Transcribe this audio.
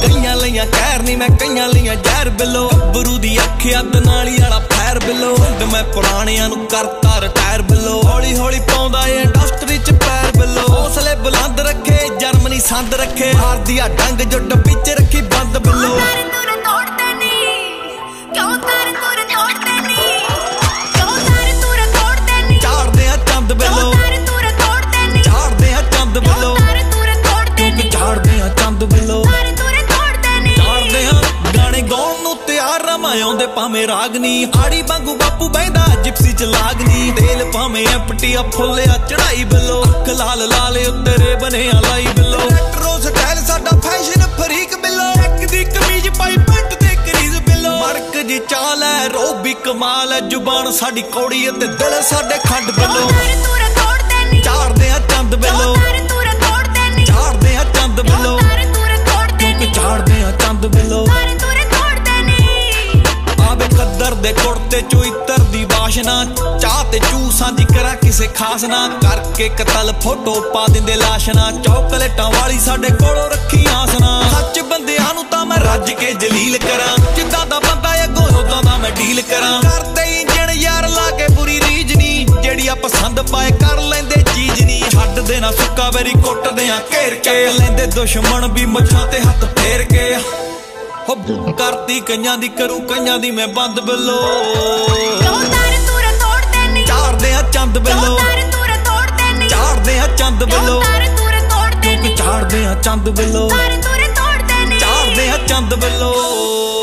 कईयां लईयां कहर नहीं मैं कईयां लईयां जहर बिलो गब्बरू दी अख अद नाली वाला फैर बिलो हुण मैं पुराणियां नूं करता रिटायर बिलो हौली हौली पाउंदा ए इंडस्ट्री च पैर बिलो हौसले बुलंद रखे जर्मनी संद रखे हार दिया डंग जो डब्बी च रखी बंद बिलो आउंदे भावें रागनी आड़ी वांगू बापू बहिंदा जिप्सी च लागनी तेल भावें एपटिया फुल्लिया चढ़ाई बिलो अख लाल लाल उत्तरे बने लाई बिलो रेट्रो स्टाइल साडा फैशन फरीक बिलो एक दी कमीज पाई पैंट ते करीज बिलो मरक जी चाल है रोबी कमाल है जुबान साडी कौड़ी ते दिल साडे खंड बिलो चाड़दे आ चंद बिलो चाड़दे आ चंद बिलो क्योंकि चाड़दे आ चंद बिलो कदर दे कुड़ते चो इतर दी वाशना चाह ते चू सांझी करा किसे खास ना करके कतल फोटो पा दिंदे लाशना चॉकलेटां वाली साडे कोलों रखी आसना सच बंदियां नूं तां मैं रज के जलील करा जिद्दां दा बंदा अगों उदां दा मैं डील करा करदे इंजन यार ला के बुरी रीज नी जेड़ी आ पसंद पाए कर लैंदे चीज नी छड्ड देना सुक्का वेरी कुੱਟਦੇ आ घेर के लैंदे दुश्मन भी मुछां ते हत्थ फेर के करती कईयां दी करूं कईयां दी मैं बंद बिलो चाड़दे आ चंद बिलो चाड़दे आ चंद बिलो क्योंकि चाड़दे आ चंद बिलो चाड़दे आ चंद बिलो।